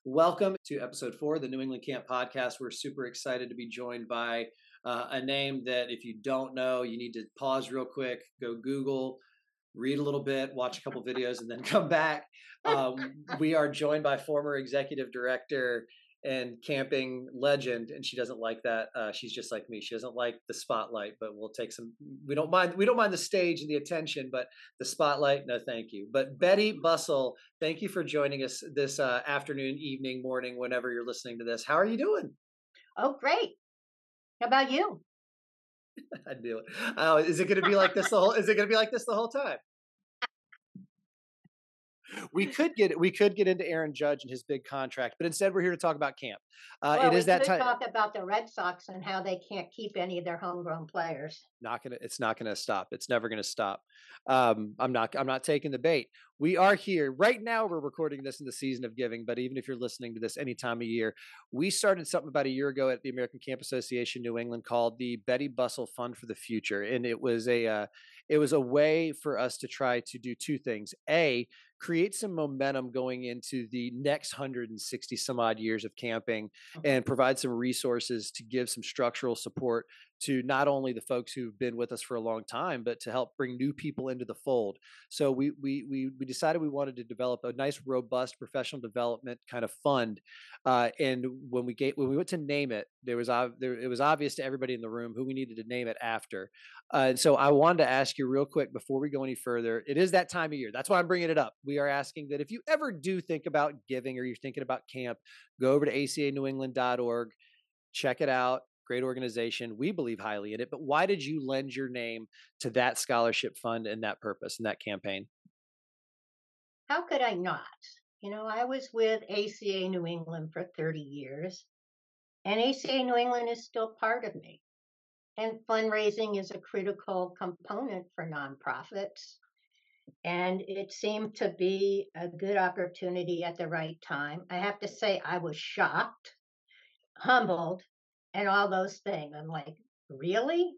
Welcome to episode 4 of the New England Camp Podcast. We're super excited to be joined by a name that if you don't know, you need to pause real quick, go Google, read a little bit, watch a couple videos, and then come back. We are joined by former executive director and camping legend, and she doesn't like that. She's just like me. She doesn't like the spotlight, but we'll take some. We don't mind. We don't mind the stage and the attention, but the spotlight, no, thank you. But Betty Bussell, thank you for joining us this afternoon, evening, morning, whenever you're listening to this. How are you doing? Oh, great. How about you? I knew it. Oh, is it going to be like this the whole? Is it going to be like this the whole time? We could get into Aaron Judge and his big contract, but instead we're here to talk about camp. Well, It we is that could time. talk about the Red Sox and how they can't keep any of their homegrown players. It's not gonna stop. It's never gonna stop. I'm not taking the bait. We are here right now. We're recording this in the season of giving, but even if you're listening to this any time of year, we started something about a year ago at the American Camp Association New England called the Betty Bussell Fund for the Future, and it was a way for us to try to do two things: a, create some momentum going into the next 160 some odd years of camping, and provide some resources to give some structural support to not only the folks who've been with us for a long time, but to help bring new people into the fold. So we decided we wanted to develop a nice, robust professional development kind of fund. And when we went to name it, it was obvious to everybody in the room who we needed to name it after. And so I wanted to ask you real quick before we go any further. It is that time of year. That's why I'm bringing it up. We are asking that if you ever do think about giving or you're thinking about camp, go over to acanewengland.org, check it out. Great organization. We believe highly in it. But why did you lend your name to that scholarship fund and that purpose and that campaign? How could I not? I was with ACA New England for 30 years, and ACA New England is still part of me. And fundraising is a critical component for nonprofits. And it seemed to be a good opportunity at the right time. I have to say, I was shocked, humbled, and all those things. I'm like, really?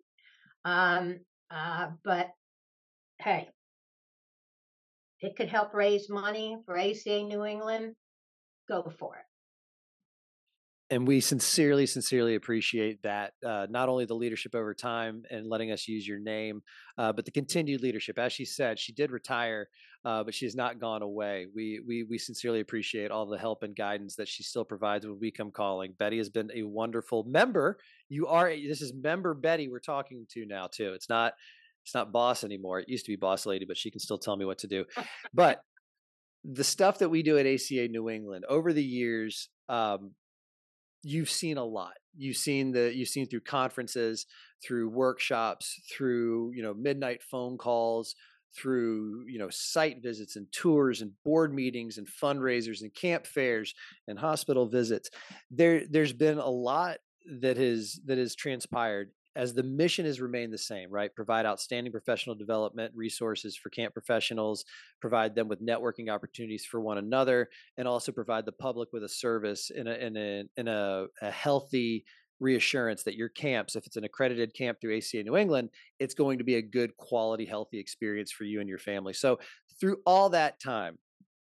But hey, it could help raise money for ACA New England. Go for it. And we sincerely appreciate that. Not only the leadership over time and letting us use your name, but the continued leadership. As she said, she did retire, but she has not gone away. We sincerely appreciate all the help and guidance that she still provides when we come calling. Betty has been a wonderful member. This is member Betty we're talking to now too. It's not boss anymore. It used to be boss lady, but she can still tell me what to do. But the stuff that we do at ACA New England over the years, you've seen a lot. You've seen through conferences, through workshops, through midnight phone calls, through site visits and tours and board meetings and fundraisers and camp fairs and hospital visits. There's been a lot that has transpired as the mission has remained the same, right? Provide outstanding professional development resources for camp professionals, provide them with networking opportunities for one another, and also provide the public with a service in a healthy reassurance that your camps, if it's an accredited camp through ACA New England, it's going to be a good quality, healthy experience for you and your family. So through all that time,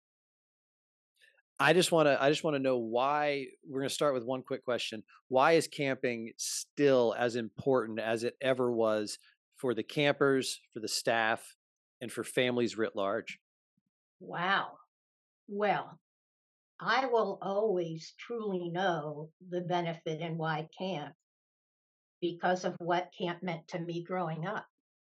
I just want to know why. We're going to start with one quick question. Why is camping still as important as it ever was for the campers, for the staff, and for families writ large? Wow. Well, I will always truly know the benefit and why camp because of what camp meant to me growing up.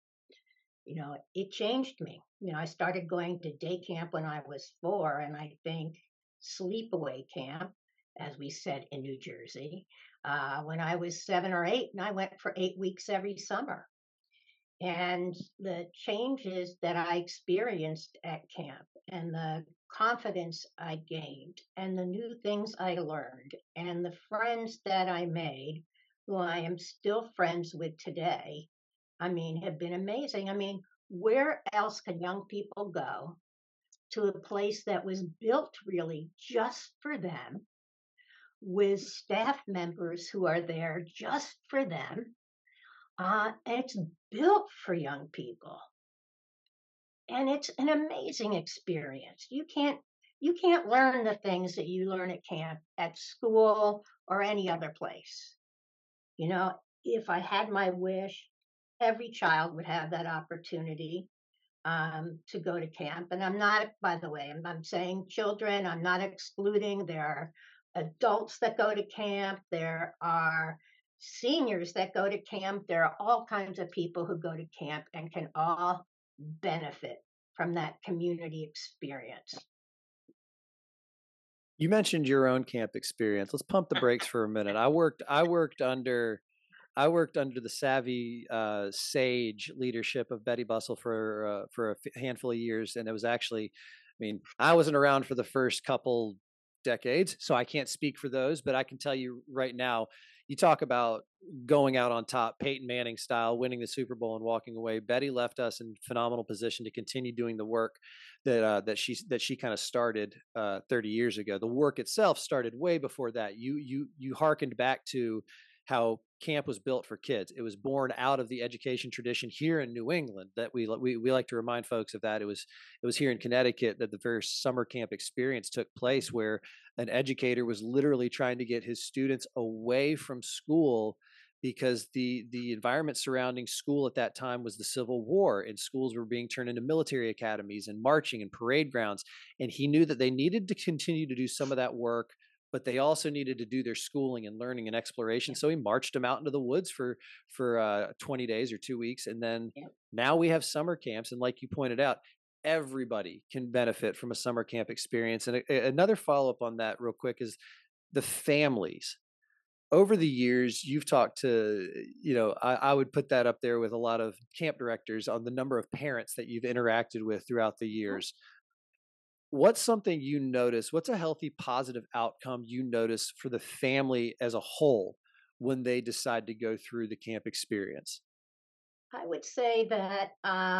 It changed me. I started going to day camp when I was 4, and I think sleepaway camp, as we said in New Jersey, when I was 7 or 8, and I went for 8 weeks every summer. And the changes that I experienced at camp and the confidence I gained and the new things I learned and the friends that I made, who I am still friends with today, have been amazing. Where else can young people go to a place that was built really just for them, with staff members who are there just for them? It's built for young people. And it's an amazing experience. You can't You can't learn the things that you learn at camp, at school, or any other place. You know, if I had my wish, every child would have that opportunity to go to camp. And I'm not, by the way, I'm saying children, I'm not excluding. There are adults that go to camp, there are seniors that go to camp, there are all kinds of people who go to camp and can all benefit from that community experience. You mentioned your own camp experience. Let's pump the brakes for a minute. I worked under the savvy, sage leadership of Betty Bustle for a handful of years, and it was actually, I mean, I wasn't around for the first couple decades, so I can't speak for those, but I can tell you right now, you talk about going out on top, Peyton Manning style, winning the Super Bowl and walking away. Betty left us in phenomenal position to continue doing the work that she kind of started 30 years ago. The work itself started way before that. You hearkened back to how camp was built for kids. It was born out of the education tradition here in New England that we like to remind folks of that. It was here in Connecticut that the first summer camp experience took place where an educator was literally trying to get his students away from school because the environment surrounding school at that time was the Civil War, and schools were being turned into military academies and marching and parade grounds. And he knew that they needed to continue to do some of that work, but they also needed to do their schooling and learning and exploration. Yeah, So he marched them out into the woods for 20 days or 2 weeks, and then yeah. now we have summer camps. And like you pointed out, everybody can benefit from a summer camp experience. And another follow up on that, real quick, is the families. Over the years, you've talked to, I would put that up there with a lot of camp directors on the number of parents that you've interacted with throughout the Mhm. years. What's something you notice? What's a healthy, positive outcome you notice for the family as a whole when they decide to go through the camp experience? I would say that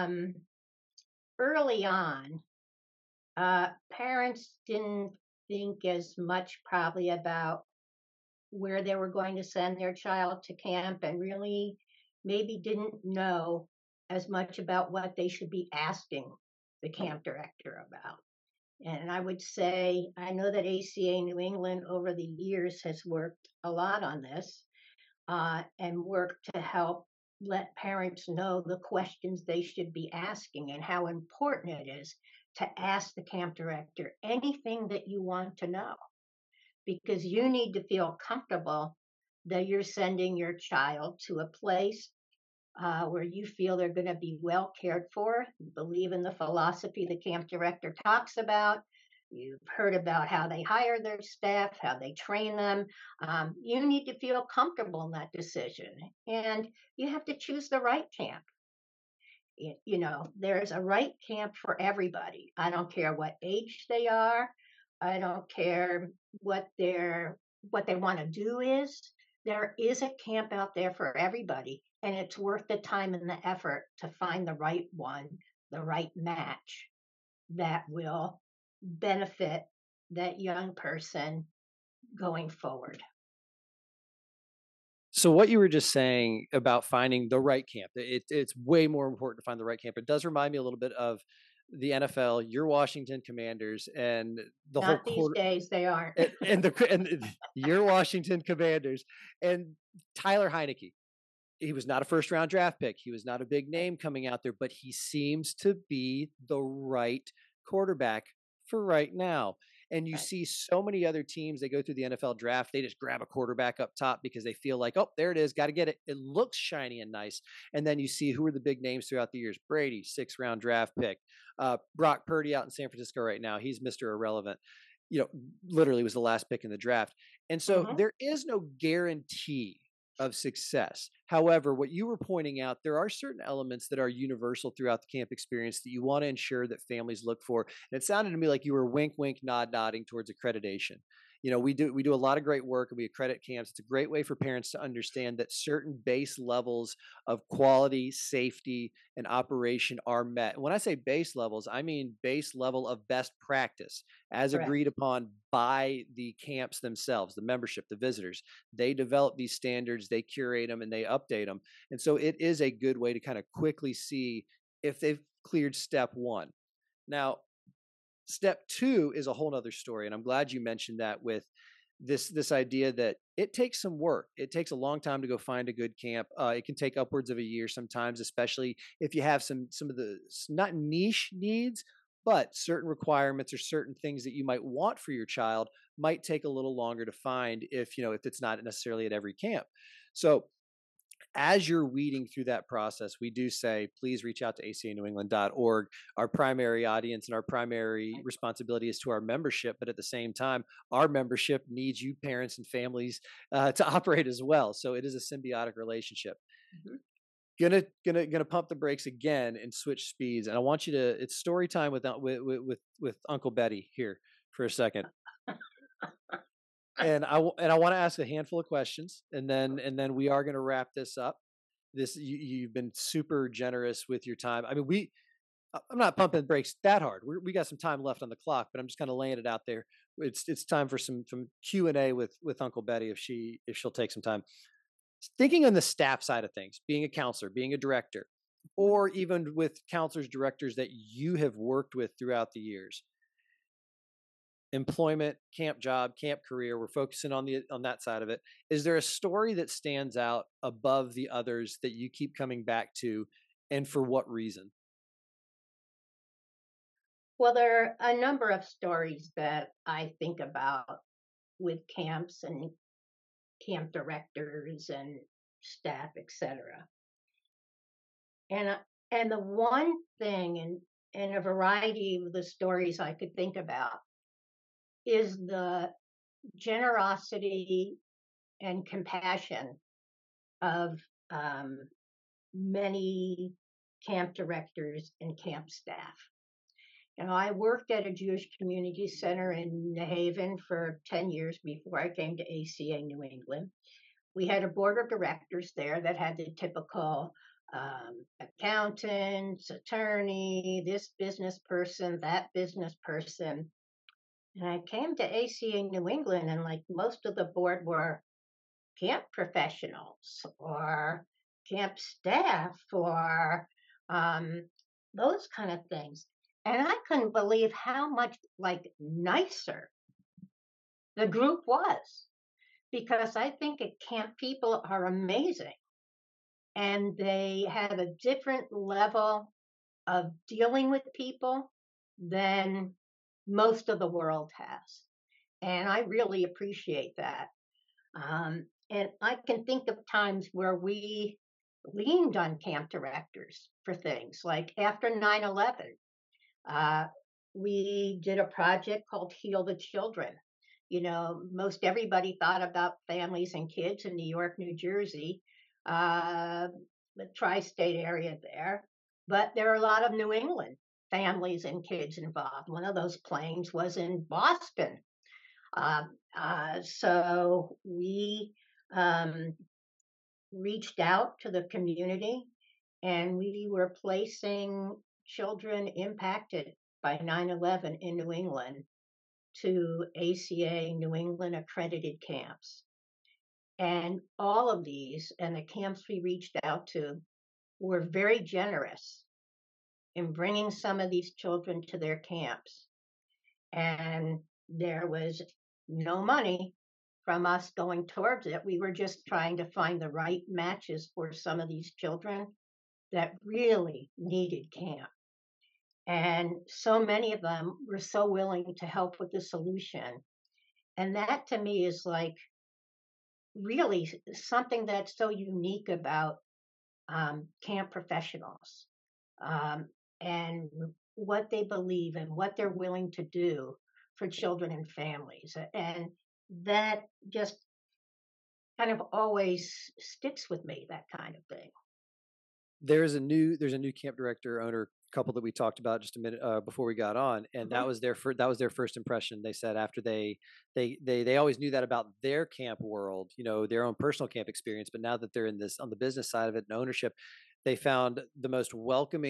early on, parents didn't think as much probably about where they were going to send their child to camp and really maybe didn't know as much about what they should be asking the camp director about. And I would say, I know that ACA New England over the years has worked a lot on this and worked to help let parents know the questions they should be asking and how important it is to ask the camp director anything that you want to know because you need to feel comfortable that you're sending your child to a place where you feel they're going to be well cared for, believe in the philosophy the camp director talks about. You've heard about how they hire their staff, how they train them. You need to feel comfortable in that decision. And you have to choose the right camp. There's a right camp for everybody. I don't care what age they are. I don't care what they want to do is. There is a camp out there for everybody, and it's worth the time and the effort to find the right one, the right match that will benefit that young person going forward. So what you were just saying about finding the right camp, it's way more important to find the right camp. It does remind me a little bit of the NFL, your Washington Commanders, and the whole Not these quarter, days, they aren't. and your Washington Commanders and Tyler Heineke. He was not a first round draft pick. He was not a big name coming out there, but he seems to be the right quarterback for right now. And you Right, see so many other teams, they go through the NFL draft, they just grab a quarterback up top because they feel like, oh, there it is, got to get it. It looks shiny and nice. And then you see who are the big names throughout the years. Brady, 6th round draft pick. Brock Purdy out in San Francisco right now. He's Mr. Irrelevant. Literally was the last pick in the draft. And so hmm, there is no guarantee of success. However, what you were pointing out, there are certain elements that are universal throughout the camp experience that you want to ensure that families look for. And it sounded to me like you were wink, wink, nod, nodding towards accreditation. We do a lot of great work and we accredit camps. It's a great way for parents to understand that certain base levels of quality, safety, and operation are met. And when I say base levels, I mean base level of best practice as correct. agreed upon by the camps themselves, the membership, the visitors. They develop these standards, they curate them, and they update them. And so it is a good way to kind of quickly see if they've cleared step one. Now, Step two is a whole nother story. And I'm glad you mentioned that with this idea that it takes some work. It takes a long time to go find a good camp. It can take upwards of a year sometimes, especially if you have some of the not niche needs, but certain requirements or certain things that you might want for your child might take a little longer to find if if it's not necessarily at every camp. So as you're weeding through that process, we do say, please reach out to acanewengland.org. Our primary audience and our primary responsibility is to our membership, but at the same time, our membership needs you, parents and families, to operate as well. So it is a symbiotic relationship. Mhm. Gonna pump the brakes again and switch speeds. And I want you to. It's story time with Uncle Betty here for a second. And I want to ask a handful of questions, and then we are going to wrap this up. You've been super generous with your time. I mean, I'm not pumping brakes that hard. We got some time left on the clock, but I'm just kind of laying it out there. It's time for some Q&A with Uncle Betty if she'll take some time. Thinking on the staff side of things, being a counselor, being a director, or even with counselors, directors that you have worked with throughout the years, employment, camp job, camp career, we're focusing on that side of it. Is there a story that stands out above the others that you keep coming back to, and for what reason? Well, there are a number of stories that I think about with camps and camp directors and staff, etc. And and the one thing in a variety of the stories I could think about is the generosity and compassion of um, many camp directors and camp staff. I worked at a Jewish community center in New Haven for 10 years before I came to ACA New England. We had a board of directors there that had the typical accountants, attorney, this business person, that business person. And I came to ACA New England, and like most of the board were camp professionals or camp staff or um, those kind of things. And I couldn't believe how much like nicer the group was, because I think at camp people are amazing and they have a different level of dealing with people than most of the world has. And I really appreciate that. And I can think of times where we leaned on camp directors for things like after 9/11. Uh, we did a project called Heal the Children. Most everybody thought about families and kids in New York, New Jersey, uh, the tri state area there. But there are a lot of New England families and kids involved. One of those planes was in Boston. So we um, reached out to the community, and we were placing children impacted by 9/11 in New England to ACA New England accredited camps. And all of these and the camps we reached out to were very generous in bringing some of these children to their camps. And there was no money from us going towards it. We were just trying to find the right matches for some of these children that really needed camp. And so many of them were so willing to help with the solution. And that to me is like really something that's so unique about camp professionals, um, and what they believe and what they're willing to do for children and families. And that just kind of always sticks with me, that kind of thing. There's a new camp director owner couple that we talked about just a minute before we got on, and Mhm. that was their first impression. They said after they always knew that about their camp world, their own personal camp experience, but now that they're in this on the business side of it and ownership, they found the most welcoming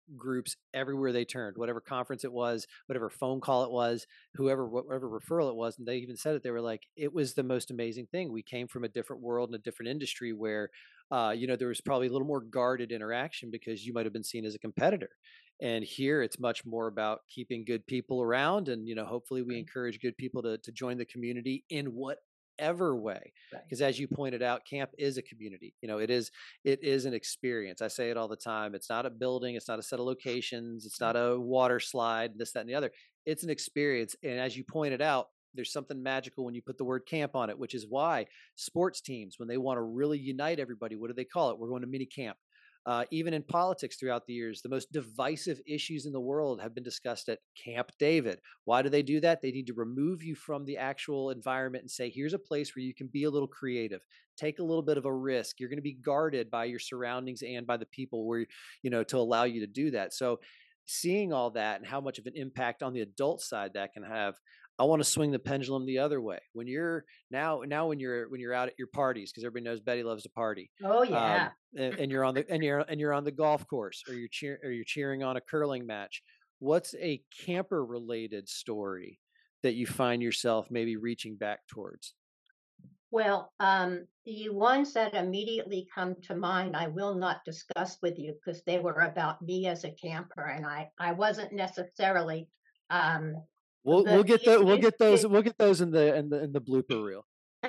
groups everywhere they turned, whatever conference it was, whatever phone call it was, whoever, whatever referral it was. And they even said it, they were like, it was the most amazing thing. We came from a different world and a different industry where, there was probably a little more guarded interaction because you might have been seen as a competitor. And here it's much more about keeping good people around. And, hopefully we Right, encourage good people to join the community in whatever way. right, Because as you pointed out, camp is a community. It is an experience. I say it all the time. It's not a building, it's not a set of locations, it's not right. a water slide, this, that, and the other. It's an experience. And as you pointed out, there's something magical when you put the word camp on it, which is why sports teams, when they want to really unite everybody, what do they call it? We're going to mini camp. Even in politics throughout the years, the most divisive issues in the world have been discussed at Camp David. Why do they do that? They need to remove you from the actual environment and say, here's a place where you can be a little creative, take a little bit of a risk. You're going to be guarded by your surroundings and by the people where, to allow you to do that. So, seeing all that and how much of an impact on the adult side that can have, I want to swing the pendulum the other way. When you're now when you're out at your parties, because everybody knows Betty loves to party, Oh, yeah. and you're on the golf course, or you're cheering on a curling match. What's a camper related story that you find yourself maybe reaching back towards? Well, the ones that immediately come to mind, I will not discuss with you because they were about me as a camper, and I wasn't necessarily um, We'll get the the we'll get those in the blooper reel.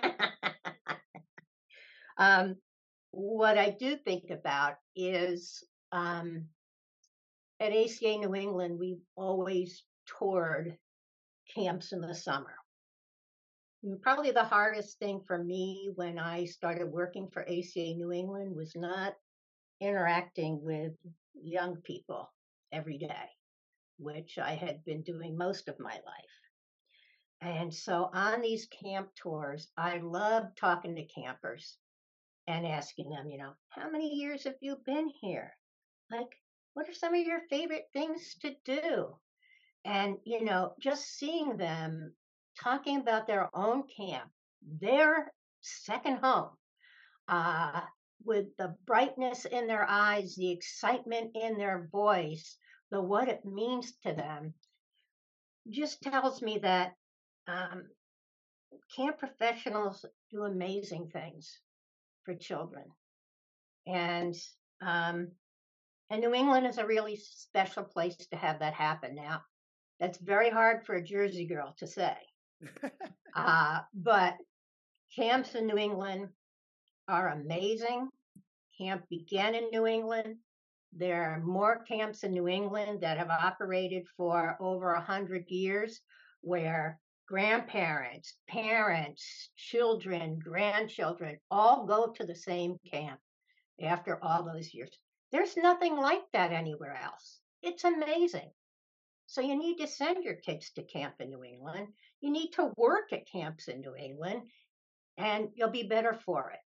um, what I do think about is um, at ACA New England, we always toured camps in the summer. And probably the hardest thing for me when I started working for ACA New England was not interacting with young people every day, which I had been doing most of my life. And so on these camp tours, I loved talking to campers and asking them, how many years have you been here? Like, what are some of your favorite things to do? And, just seeing them talking about their own camp, their second home, uh, with the brightness in their eyes, the excitement in their voice, the what it means to them, just tells me that um, camp professionals do amazing things for children. And um, and New England is a really special place to have that happen. Now, that's very hard for a Jersey girl to say, but camps in New England are amazing. Camp began in New England. There are more camps in New England that have operated for over 100 years where grandparents, parents, children, grandchildren all go to the same camp after all those years. There's nothing like that anywhere else. It's amazing. So you need to send your kids to camp in New England. You need to work at camps in New England, and you'll be better for it.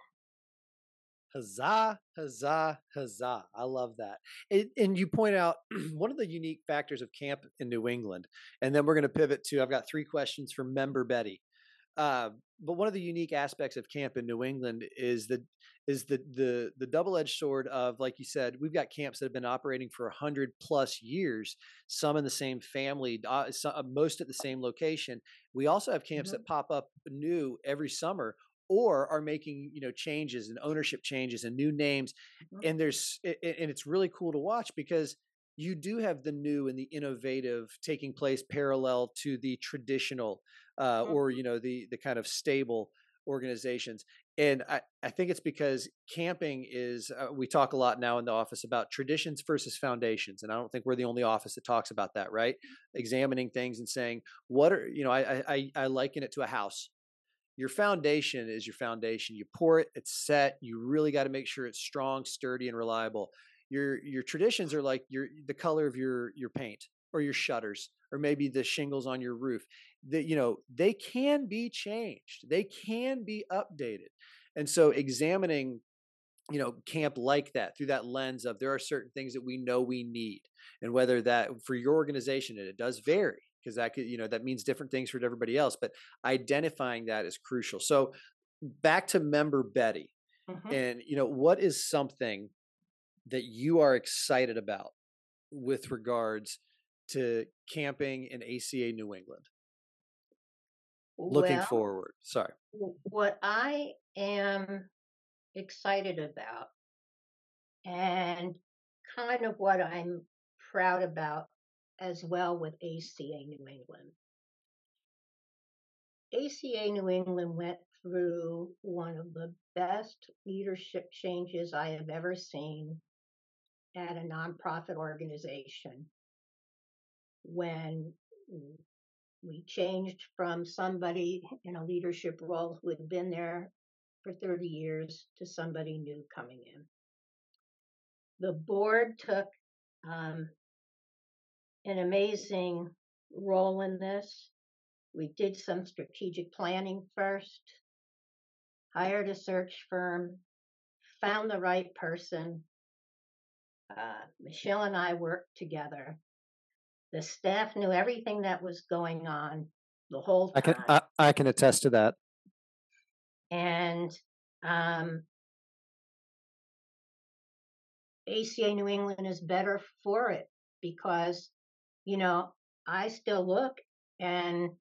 Huzzah, huzzah, huzzah. I love that. And you point out one of the unique factors of camp in New England, and then we're going to pivot to, I've got three questions for member Betty. But one of the unique aspects of camp in New England is the double-edged sword of, like you said, we've got camps that have been operating for 100 plus years, some in the same family, most at the same location. We also have camps Mhm, that pop up new every summer, or are making changes and ownership changes and new names. mhm, And it's really cool to watch because you do have the new and the innovative taking place parallel to the traditional, or mhm. the kind of stable organizations. And I think it's because camping is, we talk a lot now in the office about traditions versus foundations, and I don't think we're the only office that talks about that, right? Examining things and saying, what are, I liken it to a house. Your foundation is your foundation. You pour it, it's set. You really got to make sure it's strong, sturdy, and reliable. Your traditions are like the color of your paint, or your shutters, or maybe the shingles on your roof. That they can be changed. They can be updated. And so examining camp like that through that lens of, there are certain things that we know we need, and whether that for your organization, and it does vary, because that could, that means different things for everybody else, but identifying that is crucial. So back to member Betty, Mhm. and what is something that you are excited about with regards to camping in ACA New England? Looking Well, forward. Sorry. what I am excited about and kind of what I'm proud about as well with ACA New England. ACA New England went through one of the best leadership changes I have ever seen at a nonprofit organization when we changed from somebody in a leadership role who had been there for 30 years to somebody new coming in. The board took um, an amazing role in this. We did some strategic planning first, hired a search firm, found the right person. Michelle and I worked together. The staff knew everything that was going on the whole I can time. I can attest to that. And um, ACA New England is better for it because, you know, I still look and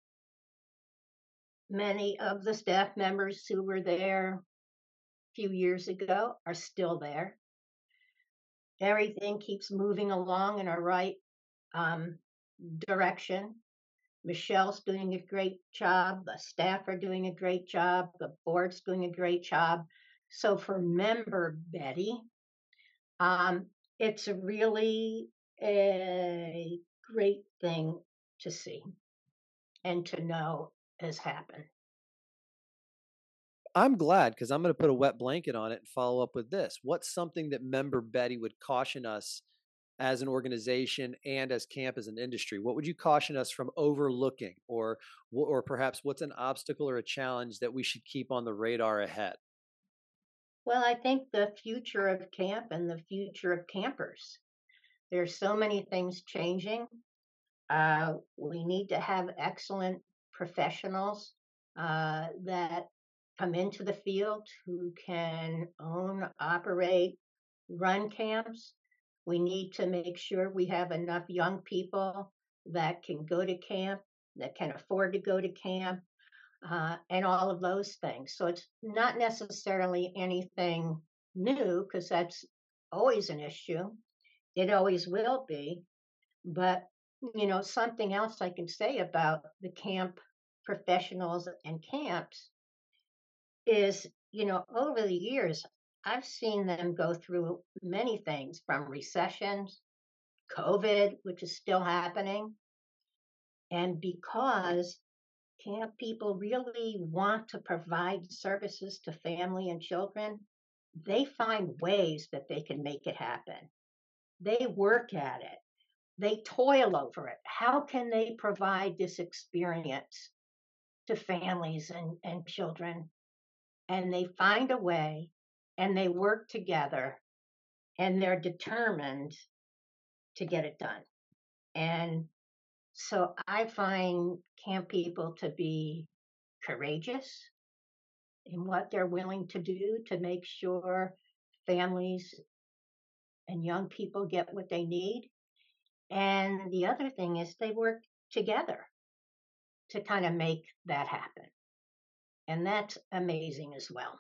many of the staff members who were there a few years ago are still there. Everything keeps moving along in a right um, direction. Michelle's doing a great job. The staff are doing a great job. The board's doing a great job. So for member Betty, um, it's really a great thing to see and to know has happened. I'm glad because I'm going to put a wet blanket on it and follow up with this. What's something that member Betty would caution us as an organization and as camp as an industry? What would you caution us from overlooking, or perhaps what's an obstacle or a challenge that we should keep on the radar ahead? Well, I think the future of camp and the future of campers. There's so many things changing. We need to have excellent professionals that come into the field who can own, operate, run camps. We need to make sure we have enough young people that can go to camp, that can afford to go to camp, and all of those things. So it's not necessarily anything new because that's always an issue. It always will be. But, something else I can say about the camp professionals and camps is, over the years, I've seen them go through many things from recessions, COVID, which is still happening. And because camp people really want to provide services to family and children, they find ways that they can make it happen. They work at it, they toil over it. How can they provide this experience to families and children? And they find a way and they work together and they're determined to get it done. And so I find camp people to be courageous in what they're willing to do to make sure families and young people get what they need. And the other thing is they work together to kind of make that happen. And that's amazing as well.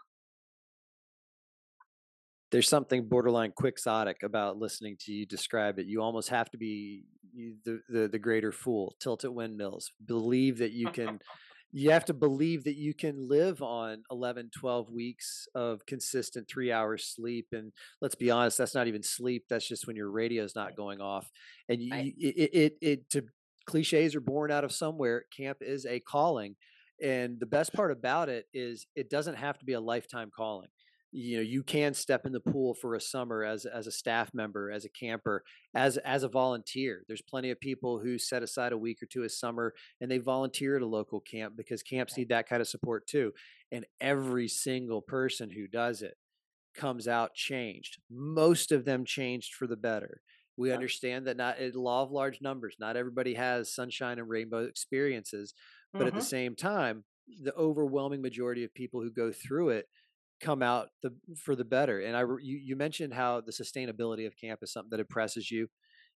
There's something borderline quixotic about listening to you describe it. You almost have to be the greater fool, tilt at windmills, believe that you can. You have to believe that you can live on 11, 12 weeks of consistent 3 hours sleep. And let's be honest, that's not even sleep. That's just when your radio's not Right. going off. And Right. to cliches are born out of somewhere. Camp is a calling. And the best part about it is it doesn't have to be a lifetime calling. You can step in the pool for a summer as a staff member, as a camper, as a volunteer. There's plenty of people who set aside a week or two a summer and they volunteer at a local camp because camps Right. need that kind of support too. And every single person who does it comes out changed. Most of them changed for the better. We Yep. understand that not law of large numbers, not everybody has sunshine and rainbow experiences, but at the Hmm. same time, the overwhelming majority of people who go through it come out for the better. And you mentioned how the sustainability of camp is something that impresses you.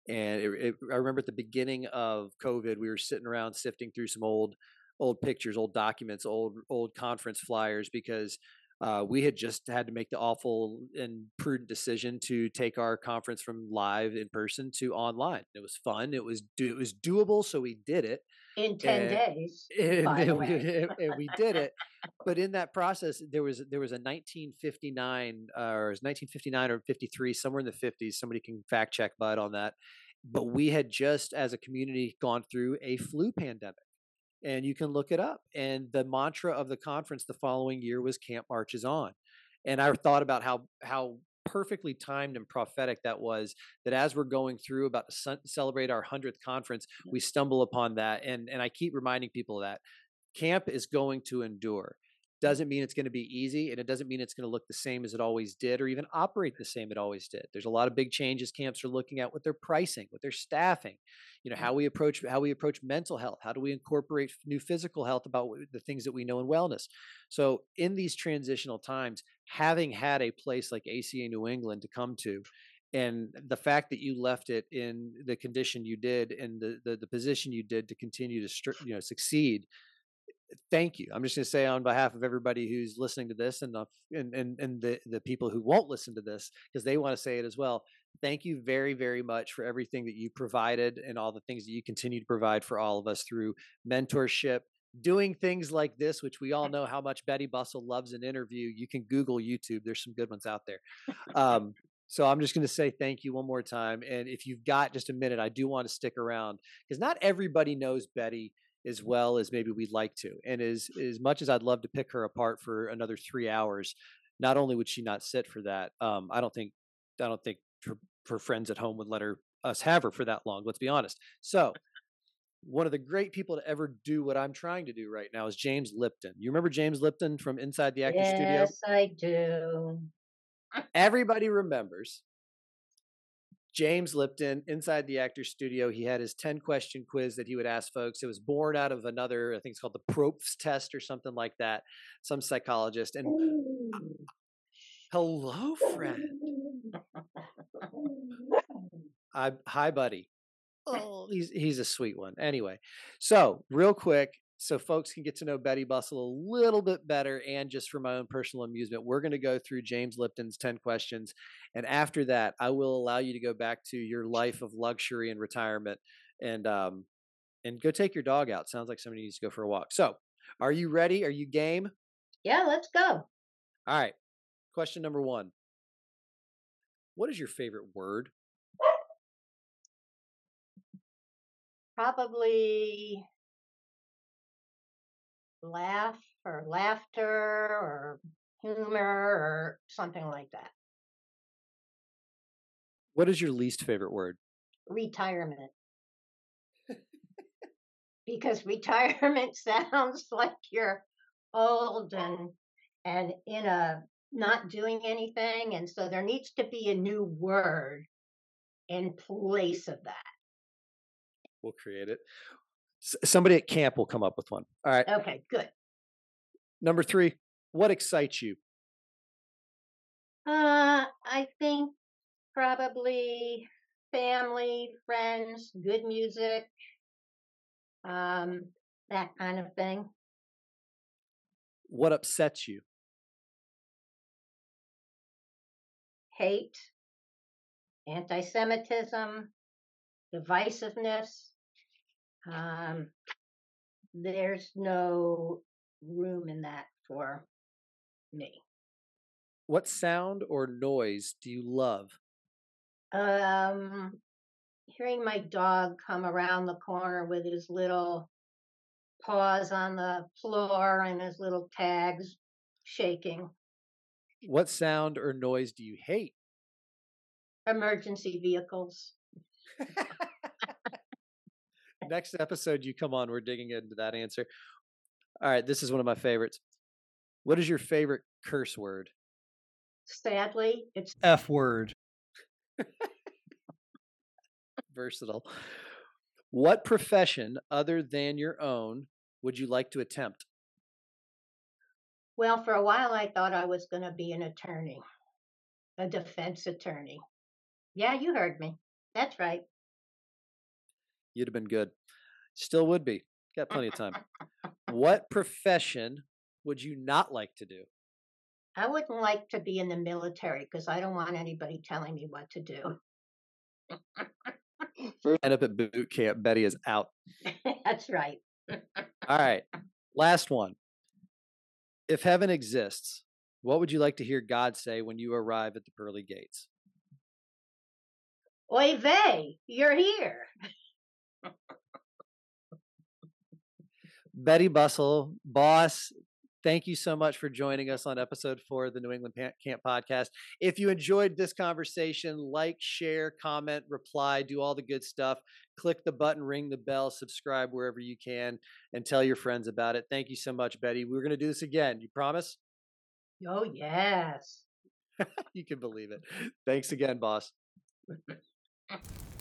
And I remember at the beginning of COVID, we were sitting around sifting through some old pictures, old documents, old conference flyers because we had just had to make the awful and prudent decision to take our conference from live in person to online. It was fun. It was doable, so we did it, In 10 and days, and by the then way. and we did it. But in that process, there was a 1959 or it was 1959 or 53, somewhere in the 50s. Somebody can fact check Bud on that. But we had just, as a community, gone through a flu pandemic, and you can look it up. And the mantra of the conference the following year was "Camp Marches On," and I thought about how perfectly timed and prophetic that was. That as we're going through about to celebrate our 100th conference, we stumble upon that, and I keep reminding people of that camp is going to endure. Doesn't mean it's going to be easy, and it doesn't mean it's going to look the same as it always did, or even operate the same it always did. There's a lot of big changes camps are looking at with their pricing, with their staffing, how we approach mental health, how do we incorporate new physical health about the things that we know in wellness. So in these transitional times, having had a place like ACA New England to come to, and the fact that you left it in the condition you did and the position you did to continue to succeed, thank you. I'm just going to say on behalf of everybody who's listening to this, and the people who won't listen to this because they want to say it as well. Thank you very, very much for everything that you provided and all the things that you continue to provide for all of us through mentorship, doing things like this, which we all know how much Betty Bustle loves an interview. You can Google YouTube. There's some good ones out there. So I'm just going to say thank you one more time. And if you've got just a minute, I do want to stick around because not everybody knows Betty as well as maybe we'd like to. And as much as I'd love to pick her apart for another 3 hours, not only would she not sit for that, I don't think her friends at home would let us have her for that long. Let's be honest. So one of the great people to ever do what I'm trying to do right now is James Lipton. You remember James Lipton from Inside the Actor Studio? Yes, I do. Everybody remembers James Lipton inside the Actors Studio. He had his 10-question quiz that he would ask folks. It was born out of another, I think it's called the Probst test or something like that, some psychologist. And hello, friend. Hi, buddy. Oh, he's a sweet one. Anyway, so real quick, so folks can get to know Betty Bustle a little bit better, and just for my own personal amusement, we're going to go through James Lipton's 10 questions, and after that, I will allow you to go back to your life of luxury and retirement, and go take your dog out. Sounds like somebody needs to go for a walk. So, are you ready? Are you game? Yeah, let's go. All right. Question number one. What is your favorite word? Probably laugh or laughter or humor or something like that. What is your least favorite word? Retirement. Because retirement sounds like you're old and in a not doing anything, and so there needs to be a new word in place of that. We'll create it. Somebody at camp will come up with one. All right. Okay, good. Number three, what excites you? I think probably family, friends, good music, that kind of thing. What upsets you? Hate, anti-Semitism, divisiveness. There's no room in that for me. What sound or noise do you love? Um, Hearing my dog come around the corner with his little paws on the floor and his little tags shaking. What sound or noise do you hate? Emergency vehicles. Next episode you come on, we're digging into that answer. All right, this is one of my favorites. What is your favorite curse word? Sadly, it's F word. Versatile. What profession other than your own would you like to attempt? well, for a while I thought I was going to be an attorney, a defense attorney. Yeah, you heard me. That's right. You'd have been good. Still would be. Got plenty of time. What profession would you not like to do? I wouldn't like to be in the military because I don't want anybody telling me what to do. End up at boot camp. Betty is out. That's right. All right. Last one. If heaven exists, what would you like to hear God say when you arrive at the pearly gates? Oy vey, you're here. Betty Bustle, boss, thank you so much for joining us on episode 4 of the New England Camp Podcast. If you enjoyed this conversation, like, share, comment, reply, do all the good stuff. Click the button, ring the bell, subscribe wherever you can, and tell your friends about it. Thank you so much, Betty. We're going to do this again. You promise? Oh, yes. You can believe it. Thanks again, boss.